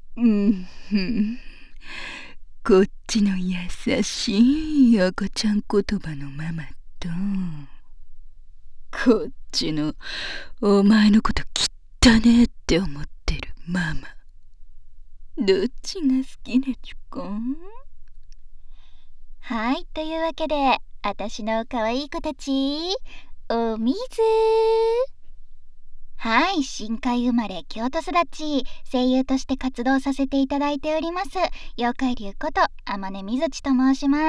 うん、こっちの優しい赤ちゃん言葉のママと、こっちのお前のこと汚ねえって思ってるママ。どっちが好きねちゅか？ はい、というわけで、私の可愛い子たち、お水。はい、深海生まれ京都育ち、声優として活動させていただいております、妖怪流こと天音みずちと申します。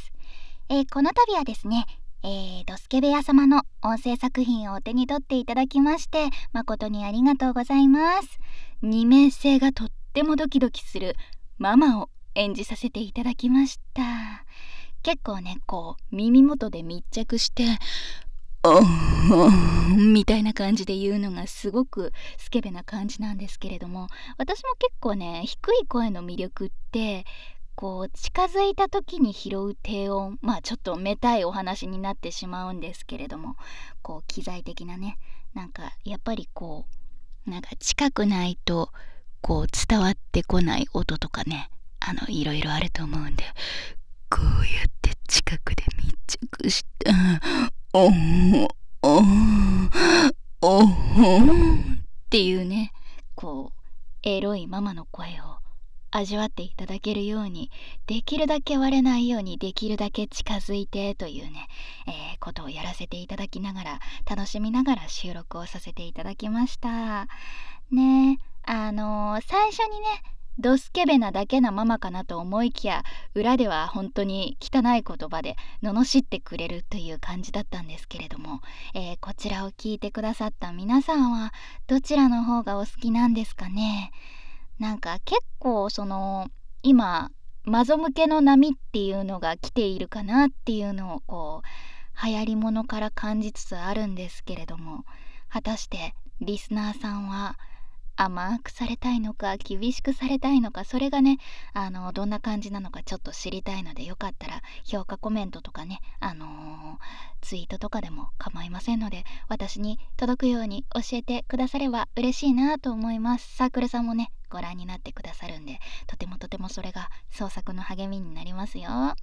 この度はですね、ドスケベ屋様の音声作品をお手に取っていただきまして、誠にありがとうございます。二面性がとってもドキドキするママを演じさせていただきました。結構ね、こう耳元で密着しておーみたいな感じで言うのがすごくスケベな感じなんですけれども、私も結構ね、低い声の魅力ってこう近づいた時に拾う低音、ちょっとめたいお話になってしまうんですけれども、こう機材的なね、なんかやっぱりこうなんか近くないとこう伝わってこない音とかね、いろいろあると思うんで、 こうやって近くで密着した。おーおーおーっていうね、こうエロいママの声を味わっていただけるように、できるだけ割れないようにできるだけ近づいてというね、ことをやらせていただきながら、楽しみながら収録をさせていただきましたね。最初にね、ドスケベなだけなママかなと思いきや、裏では本当に汚い言葉で罵ってくれるという感じだったんですけれども、こちらを聞いてくださった皆さんはどちらの方がお好きなんですかね。なんか結構今マゾ向けの波っていうのが来ているかなっていうのをこう流行り物から感じつつあるんですけれども、果たしてリスナーさんは甘くされたいのか厳しくされたいのか、それがね、どんな感じなのかちょっと知りたいので、よかったら評価コメントとかね、ツイートとかでも構いませんので、私に届くように教えてくだされば嬉しいなと思います。サークルさんもね、ご覧になってくださるんで、とてもとてもそれが創作の励みになりますよ。はい、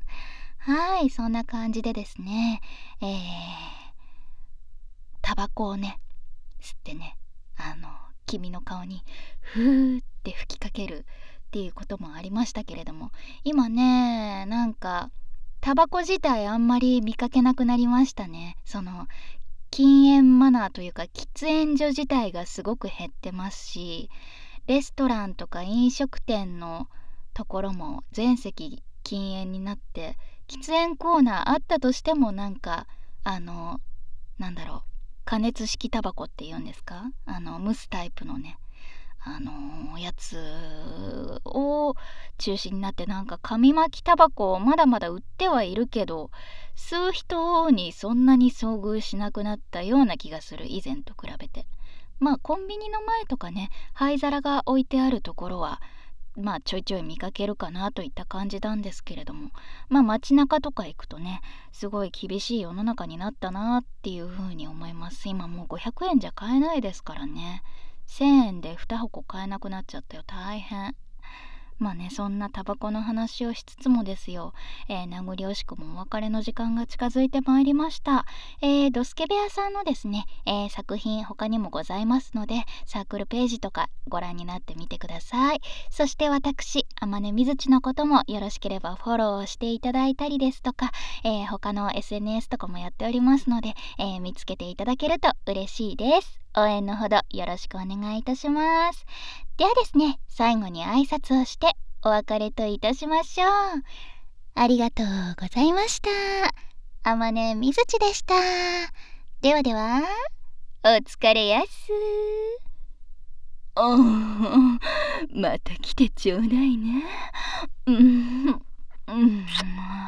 そんな感じでですね、タバコをね吸ってね、君の顔にふーって吹きかけるっていうこともありましたけれども、今ね、なんかタバコ自体あんまり見かけなくなりましたね。禁煙マナーというか喫煙所自体がすごく減ってますし、レストランとか飲食店のところも全席禁煙になって、喫煙コーナーあったとしてもなんかなんだろう、加熱式タバコっていうんですか、蒸すタイプのね、やつを中心になって、なんか紙巻きタバコをまだまだ売ってはいるけど、吸う人にそんなに遭遇しなくなったような気がする、以前と比べて。コンビニの前とかね、灰皿が置いてあるところはちょいちょい見かけるかなといった感じなんですけれども、街中とか行くとね、すごい厳しい世の中になったなっていう風に思います。今もう500円じゃ買えないですからね。1000円で2箱買えなくなっちゃったよ、大変。そんなタバコの話をしつつもですよ、名残惜しくもお別れの時間が近づいてまいりました。ドスケベアさんのですね、作品他にもございますので、サークルページとかご覧になってみてください。そして私、天音みずちのこともよろしければフォローしていただいたりですとか、他の SNS とかもやっておりますので、見つけていただけると嬉しいです。応援のほどよろしくお願いいたします。ではですね、最後に挨拶をしてお別れといたしましょう。ありがとうございました。天音みずちでした。ではでは、お疲れやす。 また来てちょうだいね。うん。